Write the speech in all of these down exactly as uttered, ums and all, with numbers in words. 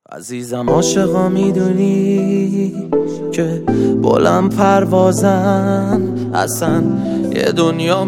عزیزم عاشقا میدونی که بلند پروازم، اصلا یه دنیا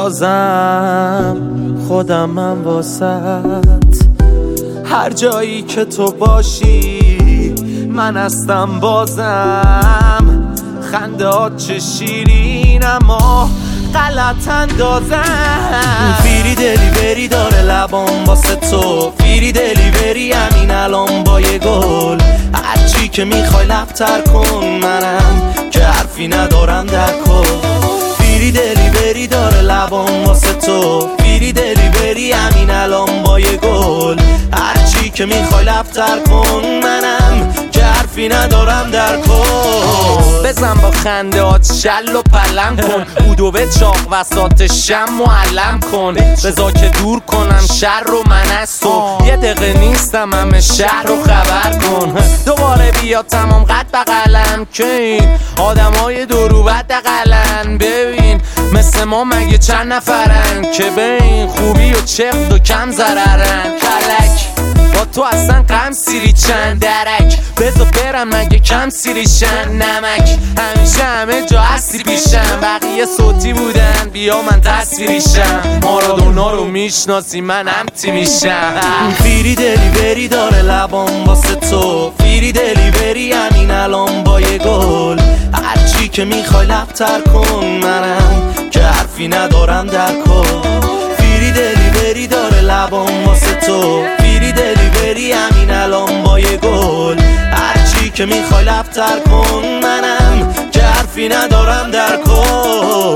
میسازم خودم من واسط. هر جایی که تو باشی من هستم بازم. خنده ها چه شیرین اما غلط اندازم. فیری دلی بری داره لبام واسه تو، فیری دلی بری همین الان با یه گل. هرچی که میخوای لبتر کن، منم که حرفی ندارم در کن. فیری دلی بری داره لبام واسه تو، فیری دلی بری همین الان با یه گل. هرچی که میخوای لبتر کن، منم که حرفی ندارم در کن. بزن با خنده هات شل و پلم کن، بودو به چاق وسط شم معلم کن. بذار که دور کنم شر رو من از تو، یه دقیقه نیستم همه شهر رو خبر کن. دوباره بیا تمام قد بقلم که این آدم های دورو بد دقلن. ببین مثل ما مگه چند نفرن که به این خوبی و چفت و کم ضررن. کلک با تو اصلا غم سیری چند درک، بذار برم مگه کم سیریشن. نمک همیشه همه جا هستی پیشم، بقیه صوتی بودن بیا من تصویریشم. مارادونا رو میشناسی من امتی میشم. فیری دلی بری داره لبام واسه تو، فیری دلی بری همین الان با یه گل. هرچی که میخوای لبتر کن، منم که حرفی ندارم در کن. فیری دلی بری داره لبام واسه تو، فیری دلی بری همین الان با یه گل. هرچی که میخوای لبتر کن، منم که حرفی ندارم در کن.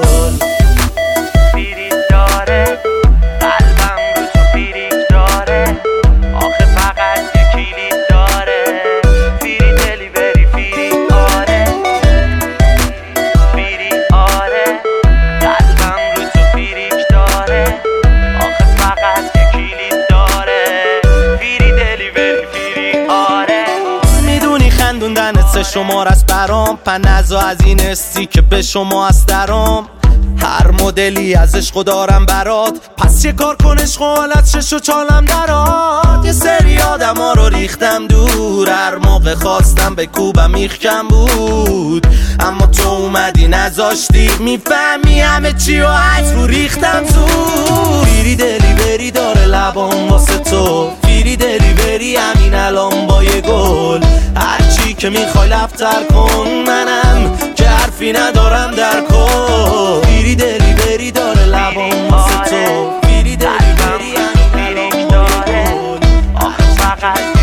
فیریک داره قلبم رو تو فیریک داره، آخه فقط یه کلید داره. فیری دلی بری فیریک آره، فیریک آره. قلبم رو تو فیریک داره، آخه فقط یه کلید داره. فیری دلی بری فیریک آره. میدونی خندوندنت سه شمار است برام، پنزا از این استی که به شما است درام. هر مدلی از عشقو دارم برات، پس یه کار کن عشق و حالت شش و چالم درات. یه سری آدم ها رو ریختم دور، هر موقع خواستم به کوبم میخکم بود. اما تو اومدی نذاشتی میفهمی همه چی و عجب رو ریختم تو. فیری دلی بری داره لبام واسه تو، فیری دلی بری همین الان با یه گل. هرچی که میخوای لبتر کن، منم که حرفی ندارم در کن. فیری دلی بری داره لبام واسه تو، فیری دلی بری همین الان با یه گل. آخه فقط